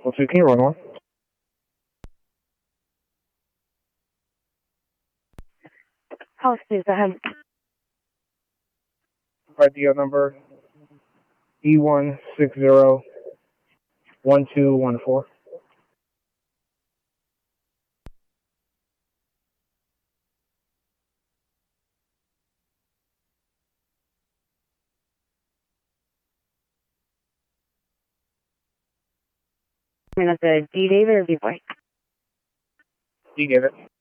Let's see, can you run one? House, please, ahead. IDO number E1601214. I mean, that's a D David or D boy? You gave it.